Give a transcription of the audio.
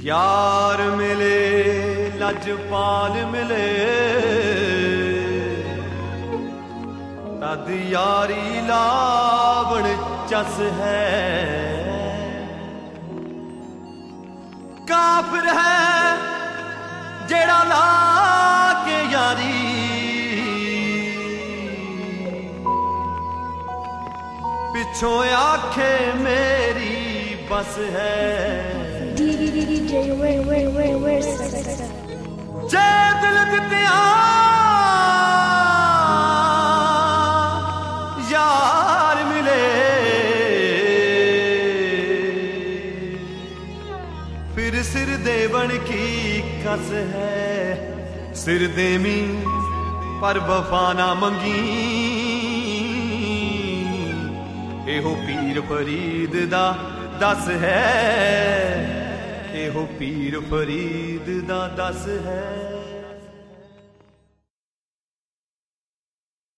यार मिले लजपाल मिले तद यारी लावण चस है। काफिर है जेड़ा ला के यारी पिछों आखे मेरी बस है। जे दिल दित्तिया यार मिले फिर सिर देवन की कस है। सिर देमी पर वफा ना मंगी एहो पीर फरीद दा दस है। एहो पीर फरीद दा दस है।